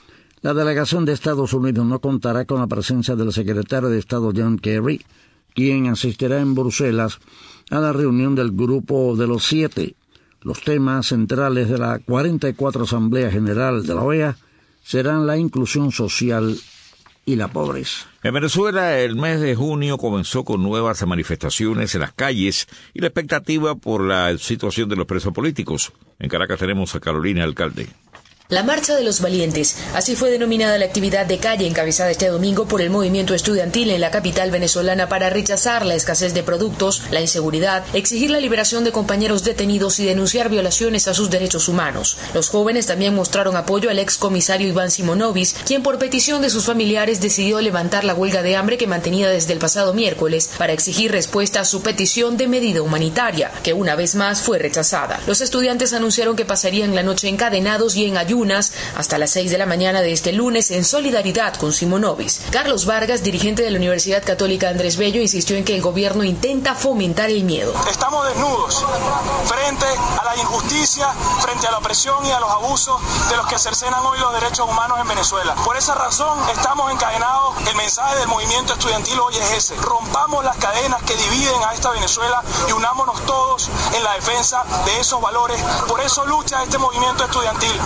La delegación de Estados Unidos no contará con la presencia del secretario de Estado John Kerry, quien asistirá en Bruselas a la reunión del Grupo de los Siete. Los temas centrales de la cuarenta y cuatro Asamblea General de la O E A serán la inclusión social y la pobreza. En Venezuela, el mes de junio comenzó con nuevas manifestaciones en las calles y la expectativa por la situación de los presos políticos. En Caracas tenemos a Carolina Alcalde. La Marcha de los Valientes, así fue denominada la actividad de calle encabezada este domingo por el movimiento estudiantil en la capital venezolana para rechazar la escasez de productos, la inseguridad, exigir la liberación de compañeros detenidos y denunciar violaciones a sus derechos humanos. Los jóvenes también mostraron apoyo al excomisario Iván Simonovis, quien por petición de sus familiares decidió levantar la huelga de hambre que mantenía desde el pasado miércoles para exigir respuesta a su petición de medida humanitaria, que una vez más fue rechazada. Los estudiantes anunciaron que pasarían la noche encadenados y en ayuno hasta las seis de la mañana de este lunes en solidaridad con Simonovis. Carlos Vargas, dirigente de la Universidad Católica Andrés Bello, insistió en que el gobierno intenta fomentar el miedo. Estamos desnudos frente a la injusticia, frente a la opresión y a los abusos de los que cercenan hoy los derechos humanos en Venezuela. Por esa razón estamos encadenados. El mensaje del movimiento estudiantil hoy es ese: rompamos las cadenas que dividen a esta Venezuela y unámonos todos en la defensa de esos valores. Por eso lucha este movimiento estudiantil. Durante la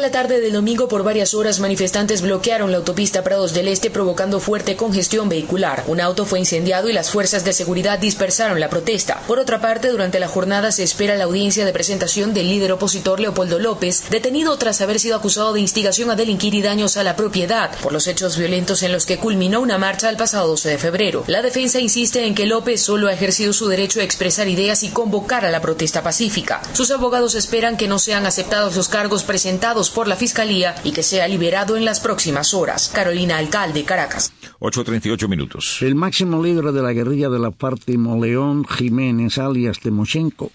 la tarde del domingo, por varias horas, manifestantes bloquearon la autopista Prados del Este, provocando fuerte congestión vehicular. Un auto fue incendiado y las fuerzas de seguridad dispersaron la protesta. Por otra parte, durante la jornada se espera la audiencia de presentación del líder opositor Leopoldo López, detenido tras haber sido acusado de instigación a delinquir y daños a la propiedad por los hechos violentos en los que culminó una marcha el pasado doce de febrero. La defensa insiste en que López solo ha ejercido su derecho a expresar ideas y convocar a la protesta pacífica. Sus abogados esperan que no sean aceptados los cargos presentados por la Fiscalía y que sea liberado en las próximas horas. Carolina Alcalde, Caracas. ocho treinta y ocho minutos. El máximo líder de la guerrilla de la FARC, Timoleón Jiménez, alias Timoshenko,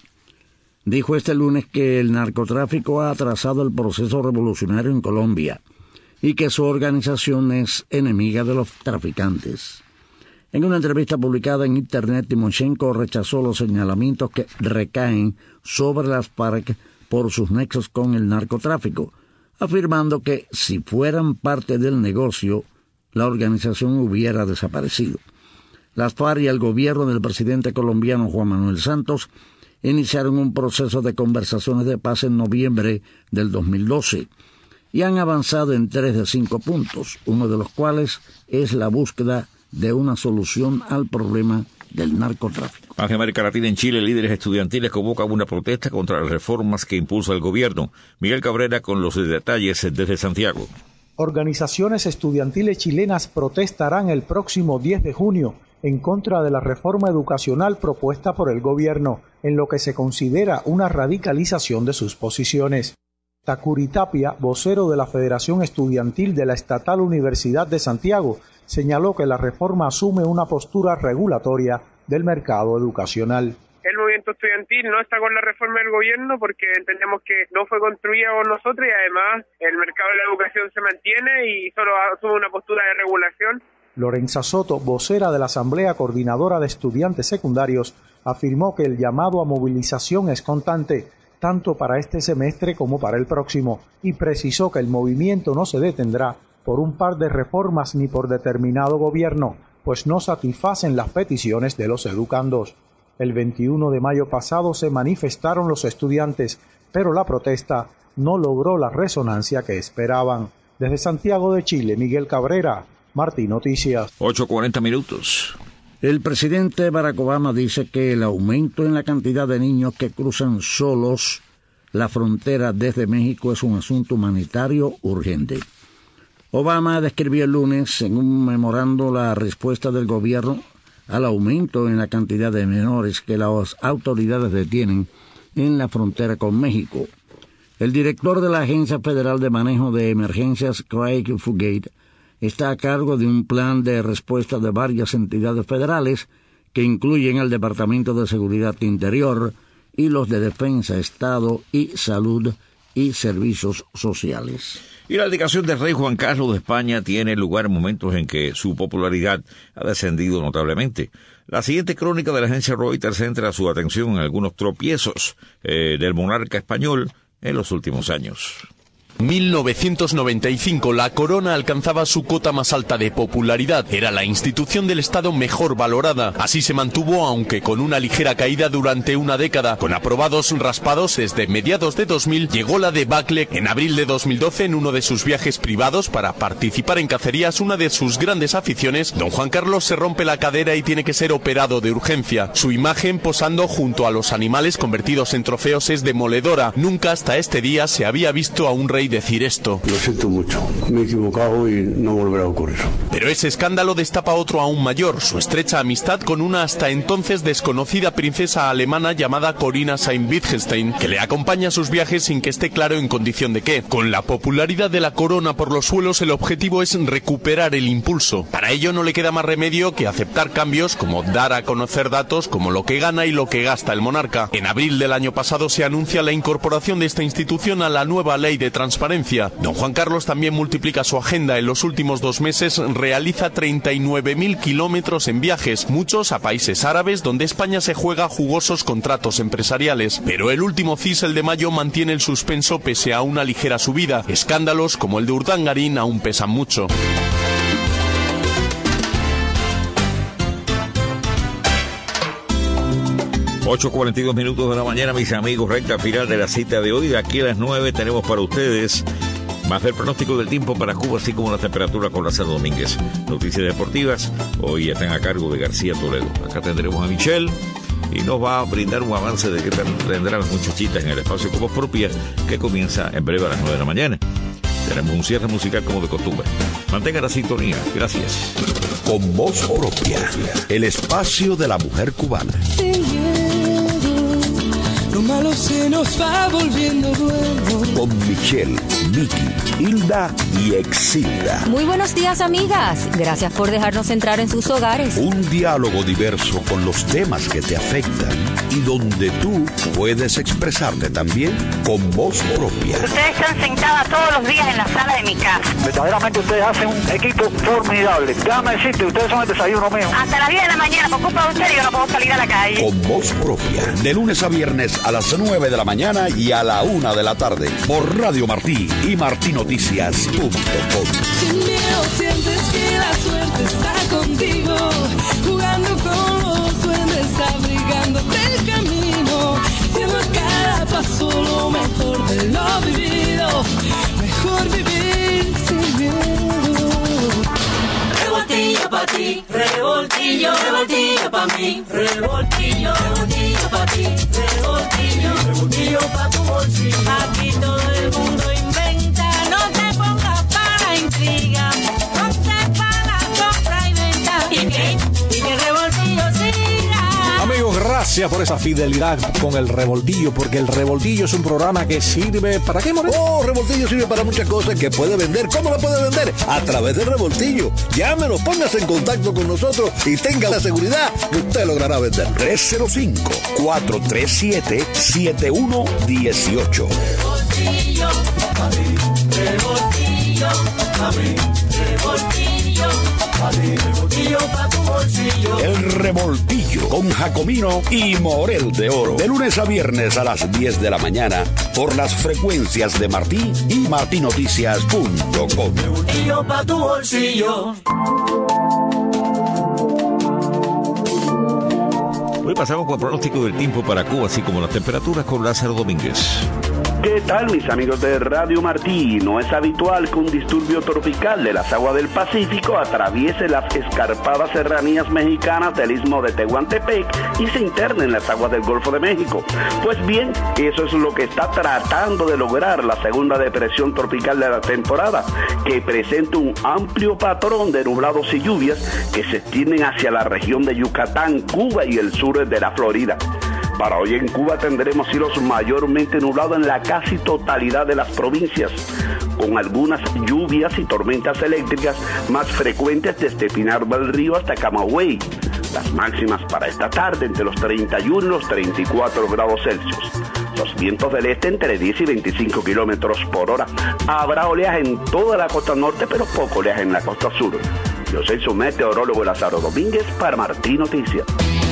dijo este lunes que el narcotráfico ha atrasado el proceso revolucionario en Colombia y que su organización es enemiga de los traficantes. En una entrevista publicada en Internet, Timoshenko rechazó los señalamientos que recaen sobre las FARC por sus nexos con el narcotráfico, afirmando que si fueran parte del negocio, la organización hubiera desaparecido. Las FARC y el gobierno del presidente colombiano Juan Manuel Santos iniciaron un proceso de conversaciones de paz en noviembre del dos mil doce y han avanzado en tres de cinco puntos, uno de los cuales es la búsqueda de una solución al problema del narcotráfico. En América Latina, en Chile, líderes estudiantiles convocan una protesta contra las reformas que impulsa el gobierno. Miguel Cabrera con los detalles desde Santiago. Organizaciones estudiantiles chilenas protestarán el próximo diez de junio en contra de la reforma educacional propuesta por el gobierno, en lo que se considera una radicalización de sus posiciones. Takuri Tapia, vocero de la Federación Estudiantil de la Estatal Universidad de Santiago, señaló que la reforma asume una postura regulatoria del mercado educacional. El movimiento estudiantil no está con la reforma del gobierno porque entendemos que no fue construida por nosotros y además el mercado de la educación se mantiene y solo asume una postura de regulación. Lorenza Soto, vocera de la Asamblea Coordinadora de Estudiantes Secundarios, afirmó que el llamado a movilización es constante, tanto para este semestre como para el próximo, y precisó que el movimiento no se detendrá por un par de reformas ni por determinado gobierno, pues no satisfacen las peticiones de los educandos. El veintiuno de mayo pasado se manifestaron los estudiantes, pero la protesta no logró la resonancia que esperaban. Desde Santiago de Chile, Miguel Cabrera, Martín Noticias. ocho cuarenta minutos. El presidente Barack Obama dice que el aumento en la cantidad de niños que cruzan solos la frontera desde México es un asunto humanitario urgente. Obama describió el lunes en un memorando la respuesta del gobierno al aumento en la cantidad de menores que las autoridades detienen en la frontera con México. El director de la Agencia Federal de Manejo de Emergencias, Craig Fugate, está a cargo de un plan de respuesta de varias entidades federales que incluyen el Departamento de Seguridad Interior y los de Defensa, Estado y Salud y Servicios Sociales. Y la dedicación del rey Juan Carlos de España tiene lugar en momentos en que su popularidad ha descendido notablemente. La siguiente crónica de la agencia Reuters centra su atención en algunos tropiezos eh, del monarca español en los últimos años. mil novecientos noventa y cinco, la corona alcanzaba su cota más alta de popularidad. Era la institución del Estado mejor valorada. Así se mantuvo, aunque con una ligera caída durante una década. Con aprobados raspados desde mediados de dos mil, llegó la debacle en abril de dos mil doce en uno de sus viajes privados para participar en cacerías, una de sus grandes aficiones. Don Juan Carlos se rompe la cadera y tiene que ser operado de urgencia. Su imagen posando junto a los animales convertidos en trofeos es demoledora. Nunca hasta este día se había visto a un rey decir esto. Lo siento mucho, me he equivocado y no volverá a ocurrir. Pero ese escándalo destapa otro aún mayor, su estrecha amistad con una hasta entonces desconocida princesa alemana llamada Corinna Sayn-Wittgenstein, que le acompaña a sus viajes sin que esté claro en condición de qué. Con la popularidad de la corona por los suelos, el objetivo es recuperar el impulso. Para ello no le queda más remedio que aceptar cambios, como dar a conocer datos como lo que gana y lo que gasta el monarca. En abril del año pasado se anuncia la incorporación de esta institución a la nueva ley de transparencia. Don Juan Carlos también multiplica su agenda. En los últimos dos meses realiza treinta y nueve mil kilómetros en viajes, muchos a países árabes donde España se juega jugosos contratos empresariales. Pero el último C I S, el de mayo, mantiene el suspenso pese a una ligera subida. Escándalos como el de Urdangarín aún pesan mucho. ocho cuarenta y dos minutos de la mañana, mis amigos, recta final de la cita de hoy. De aquí a las nueve tenemos para ustedes Más del pronóstico del tiempo para Cuba, así como la temperatura con Lázaro Domínguez. Noticias deportivas, hoy están a cargo de García Toledo. Acá tendremos a Michelle y nos va a brindar un avance de qué tendrán las muchachitas en el espacio con voz propia, que comienza en breve a las nueve de la mañana. Tenemos un cierre musical como de costumbre. Mantenga la sintonía. Gracias. Con voz propia, el espacio de la mujer cubana. Lo malo se nos va volviendo bueno. Con Michelle, Vicky, Hilda y Exilda. Muy buenos días, amigas. Gracias por dejarnos entrar en sus hogares. Un diálogo diverso con los temas que te afectan y donde tú puedes expresarte también con voz propia. Ustedes están sentadas todos los días en la sala de mi casa. Verdaderamente ustedes hacen un equipo formidable. Déjame decirte, ustedes son el desayuno mío. Hasta las diez de la mañana, por culpa de ustedes, yo no puedo salir a la calle. Con voz propia, de lunes a viernes a las nueve de la mañana y a la una de la tarde, por Radio Martí y martí noticias punto com. Sin miedo sientes que la suerte está contigo, jugando con los duendes, abrigándote el camino, haciendo cada paso lo mejor de lo vivido, mejor vivir sin miedo. Revoltillo pa' ti, revoltillo, revoltillo pa' mí, revoltillo, revoltillo pa' ti, revoltillo, revoltillo pa' tu bolsillo. Aquí todo el mundo inventa, no te pongas para intriga, no te para compra y venta. ¿Y qué? Y que el revoltillo siga. Amigos, gracias por esa fidelidad con el Revoltillo, porque el Revoltillo es un programa que sirve ¿para qué, Moreno? Oh, Revoltillo sirve para muchas cosas que puede vender. ¿Cómo lo puede vender? A través del Revoltillo. Llámenos, póngase en contacto con nosotros y tenga la seguridad que usted logrará vender. tres cero cinco, cuatro tres siete, siete uno uno ocho. Revoltillo, a mí, revoltillo, a mí, revoltillo, a mí, revoltillo pa' tu bolsillo. El Revoltillo con Jacomino y Morel de Oro. De lunes a viernes a las diez de la mañana por las frecuencias de Martí y martí noticias punto com. Revoltillo pa' tu bolsillo. Hoy pasamos con el pronóstico del tiempo para Cuba, así como las temperaturas con Lázaro Domínguez. ¿Qué tal, mis amigos de Radio Martí? No es habitual que un disturbio tropical de las aguas del Pacífico atraviese las escarpadas serranías mexicanas del istmo de Tehuantepec y se interne en las aguas del Golfo de México. Pues bien, eso es lo que está tratando de lograr la segunda depresión tropical de la temporada, que presenta un amplio patrón de nublados y lluvias que se extienden hacia la región de Yucatán, Cuba y el sur de la Florida. Para hoy en Cuba tendremos cielos mayormente nublados en la casi totalidad de las provincias, con algunas lluvias y tormentas eléctricas más frecuentes desde Pinar del Río hasta Camagüey. Las máximas para esta tarde entre los treinta y uno y los treinta y cuatro grados Celsius. Los vientos del este entre diez y veinticinco kilómetros por hora. Habrá oleaje en toda la costa norte, pero poco oleaje en la costa sur. Yo soy su meteorólogo Lázaro Domínguez para Martí Noticias.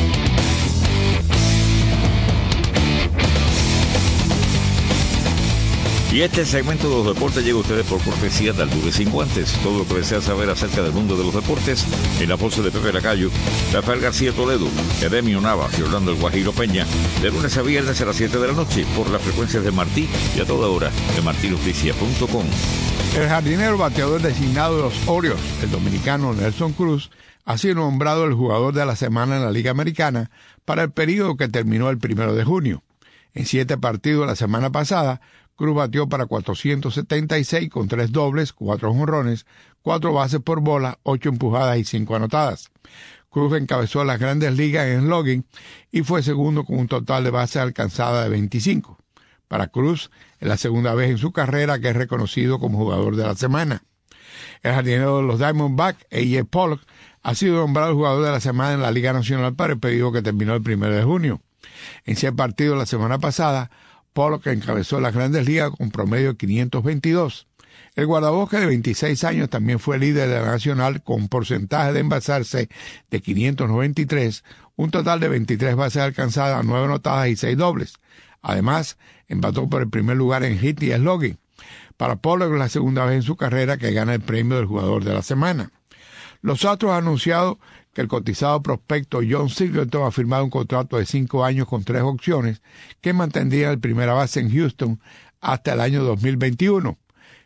Y este segmento de los deportes llega a ustedes por cortesía de Altuve Sin Guantes. Todo lo que desea saber acerca del mundo de los deportes en la voz de Pepe Lacayo, Rafael García Toledo, Edemio Navas y Orlando El Guajiro Peña, de lunes a viernes a las siete de la noche por las frecuencias de Martí y a toda hora de martí noticias punto com. El jardinero bateador designado de los Orioles, el dominicano Nelson Cruz, ha sido nombrado el jugador de la semana en la Liga Americana para el periodo que terminó el primero de junio. En siete partidos la semana pasada, Cruz batió para cuatrocientos setenta y seis con tres dobles, cuatro jonrones, cuatro bases por bola, ocho empujadas y cinco anotadas. Cruz encabezó las Grandes Ligas en slugging y fue segundo con un total de bases alcanzadas de veinticinco. Para Cruz, es la segunda vez en su carrera que es reconocido como jugador de la semana. El jardinero de los Diamondbacks, A J Pollock, ha sido nombrado el jugador de la semana en la Liga Nacional para el periodo que terminó el primero de junio. En seis partidos la semana pasada, Pollock encabezó las Grandes Ligas con promedio de quinientos veintidós. El guardabosques de veintiséis años también fue líder de la Nacional con porcentaje de envasarse de quinientos noventa y tres, un total de veintitrés bases alcanzadas, nueve anotadas y seis dobles. Además, empató por el primer lugar en hit y slugging. Para Pollock es la segunda vez en su carrera que gana el premio del jugador de la semana. Los Astros han anunciado que el cotizado prospecto John Singleton ha firmado un contrato de cinco años con tres opciones que mantendría el primera base en Houston hasta el año dos mil veintiuno.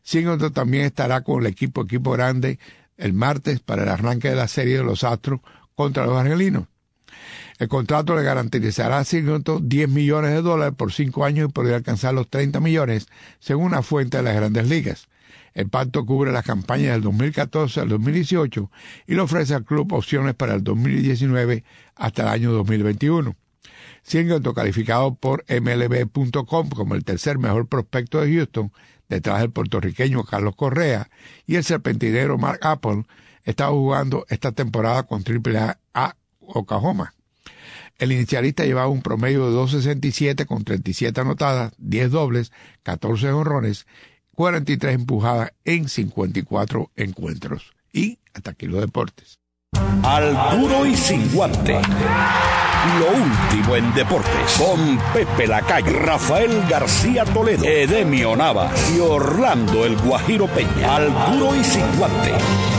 Singleton también estará con el equipo, equipo grande, el martes para el arranque de la serie de los Astros contra los argelinos. El contrato le garantizará a Singleton diez millones de dólares por cinco años y podría alcanzar los treinta millones, según una fuente de las Grandes Ligas. El pacto cubre las campañas del dos mil catorce al dos mil dieciocho y le ofrece al club opciones para el dos mil diecinueve hasta el año dos mil veintiuno. Singleton, calificado por M L B punto com como el tercer mejor prospecto de Houston, detrás del puertorriqueño Carlos Correa y el serpentinero Mark Apple, estaba jugando esta temporada con Triple A A Oklahoma. El inicialista llevaba un promedio de dos sesenta y siete con treinta y siete anotadas, diez dobles, catorce jonrones, cuarenta y tres empujadas en cincuenta y cuatro encuentros. Y hasta aquí los deportes. Al duro y sin guante. Lo último en deportes. Con Pepe Lacayo, Rafael García Toledo, Edemio Navas y Orlando El Guajiro Peña. Al duro y sin guante.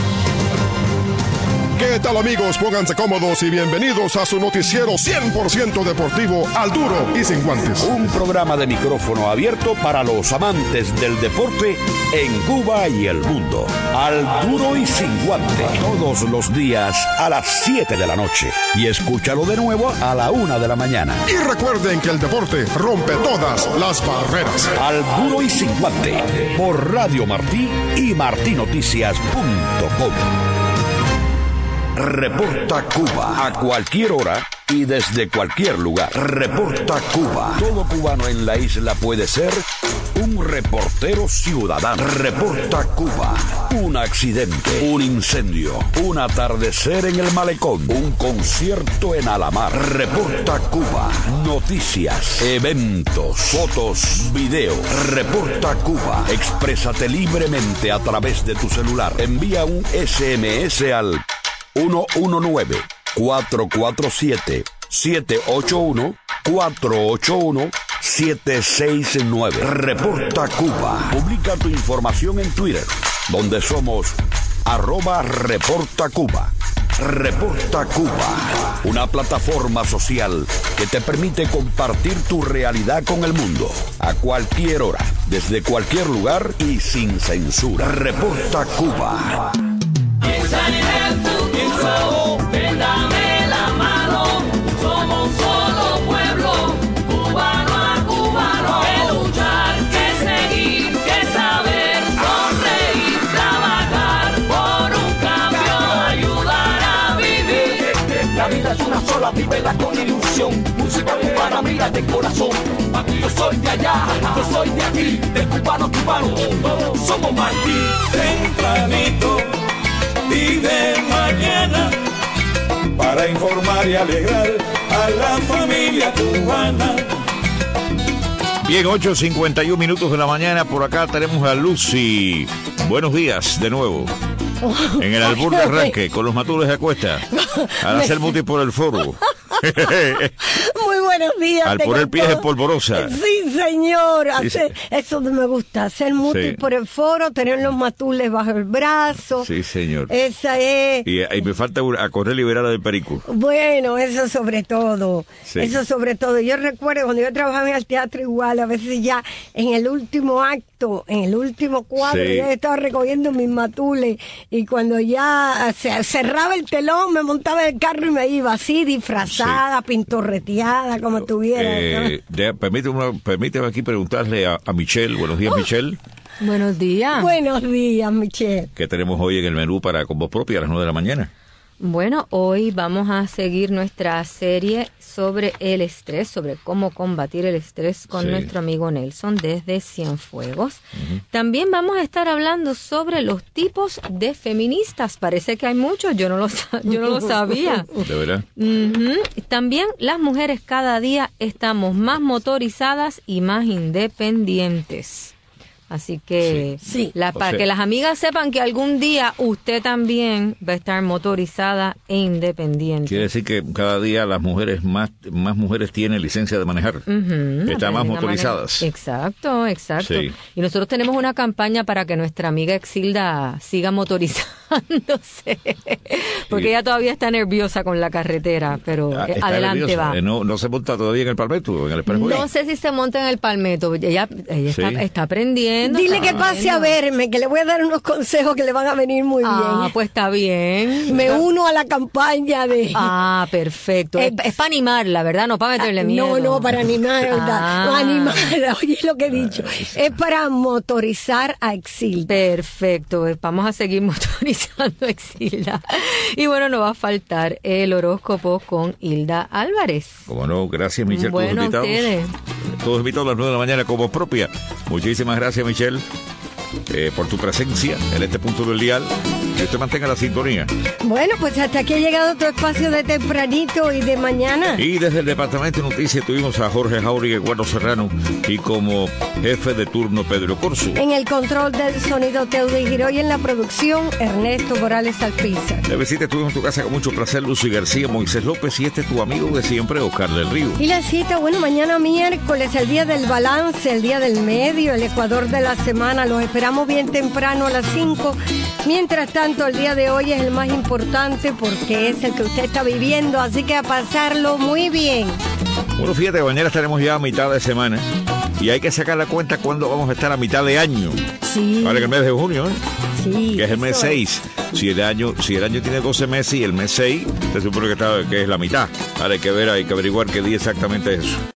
¿Qué tal, amigos? Pónganse cómodos y bienvenidos a su noticiero cien por ciento deportivo Al Duro y Sin Guantes. Un programa de micrófono abierto para los amantes del deporte en Cuba y el mundo. Al Duro y Sin Guante. Todos los días a las siete de la noche. Y escúchalo de nuevo a la una de la mañana. Y recuerden que el deporte rompe todas las barreras. Al Duro y Sin Guante. Por Radio Martí y martí noticias punto com. Reporta Cuba a cualquier hora y desde cualquier lugar. Reporta Cuba. Todo cubano en la isla puede ser un reportero ciudadano. Reporta Cuba. Un accidente, un incendio, un atardecer en el malecón, un concierto en Alamar. Reporta Cuba. Noticias, eventos, fotos, videos. Reporta Cuba. Exprésate libremente a través de tu celular. Envía un ese eme ese al uno uno nueve, cuatro cuatro siete, siete ocho uno, cuatro ocho uno, siete seis nueve. Reporta Cuba. Publica tu información en Twitter, donde somos arroba Reporta Cuba. Reporta Cuba, una plataforma social que te permite compartir tu realidad con el mundo, a cualquier hora, desde cualquier lugar y sin censura. Reporta Cuba. Ven, dame la mano, somos un solo pueblo, cubano a cubano, que luchar, que seguir, que saber, sonreír, trabajar por un cambio, ayudar a vivir. La vida es una sola, vívela con ilusión, música cubana, mira de corazón, papi, yo soy de allá, yo soy de aquí, de cubano a cubano, todos somos Martí. Tempranito y de mañana, para informar y alegrar a la familia cubana. Bien, ocho cincuenta y un minutos de la mañana, por acá tenemos a Lucy. Buenos días de nuevo. En el albur de arranque, con los matules a cuesta, al hacer muti por el foro. Muy buenos días. Al poner pies en polvorosa. Sí, señor. Hacer, eso me gusta. Hacer muti sí. por el foro, tener los matules bajo el brazo. Sí, señor. Esa es. Y, y me falta a correr liberada del perico. Bueno, eso sobre todo. Sí. Eso sobre todo. Yo recuerdo cuando yo trabajaba en el teatro igual, a veces ya en el último acto, en el último cuadro, sí. yo estaba recogiendo mis matules y cuando ya se cerraba el telón, me montaba en el carro y me iba así disfrazada, sí. pintorreteada, como estuviera. Eh, de, permíteme, permíteme aquí preguntarle a, a Michelle. Buenos días, oh. Michelle. Buenos días. Buenos días, Michelle. ¿Qué tenemos hoy en el menú para Con Voz Propia a las nueve de la mañana? Bueno, hoy vamos a seguir nuestra serie sobre el estrés, sobre cómo combatir el estrés con sí. nuestro amigo Nelson desde Cienfuegos. Uh-huh. También vamos a estar hablando sobre los tipos de feministas. Parece que hay muchos, yo no lo, yo no lo sabía. ¿De verdad? Uh-huh. También las mujeres cada día estamos más motorizadas y más independientes. Así que sí. la, para o sea, que las amigas sepan que algún día usted también va a estar motorizada e independiente. Quiere decir que cada día las mujeres más más mujeres tienen licencia de manejar. Uh-huh, están más motorizadas. Exacto, exacto. Sí. Y nosotros tenemos una campaña para que nuestra amiga Exilda siga motorizándose. Porque sí. ella todavía está nerviosa con la carretera, pero ah, adelante nerviosa. va. No, no se monta todavía en el palmeto, en el expressway. No sé si se monta en el palmeto. Ella, ella sí. está, está aprendiendo. bueno. Dile está que pase bueno. a verme, que le voy a dar unos consejos que le van a venir muy bien. Ah, pues está bien. Me uno a la campaña de... Ah, perfecto. Es, es para animarla, ¿verdad? No para meterle miedo. No, no, para animarla. Ah. No, animarla, oye lo que he dicho. Es para motorizar a Exilda. Perfecto, pues vamos a seguir motorizando a Exilda. Y bueno, no va a faltar el horóscopo con Hilda Álvarez. Como no, gracias Michelle, Bueno, todos invitados. ustedes. Todos invitados a las nueve de la mañana como propia. Muchísimas gracias Michelle eh, por tu presencia en este punto del dial. Que usted mantenga la sintonía. Bueno, pues hasta aquí ha llegado tu espacio de tempranito y de mañana. Y desde el Departamento de Noticias tuvimos a Jorge Jauregui, Eduardo Serrano y como jefe de turno Pedro Corso. En el control del sonido Teude Giró y en la producción Ernesto Morales Alpizar. De visita estuvimos en tu casa con mucho placer, Lucy García, Moisés López y este tu amigo de siempre, Oscar del Río. Y la cita, bueno, mañana miércoles, el día del balance, el día del medio, el Ecuador de la semana. Los esperamos bien temprano a las cinco. Mientras tanto, el día de hoy es el más importante porque es el que usted está viviendo, así que a pasarlo muy bien. Bueno, fíjate, mañana estaremos ya a mitad de semana y hay que sacar la cuenta cuándo vamos a estar a mitad de año. Sí. Ahora en el mes de junio, ¿eh? Sí. Que es el mes seis. Si el año, si el año tiene doce meses y el mes seis, se supone que, está, que es la mitad. Ahora hay que ver, hay que averiguar qué día exactamente es eso.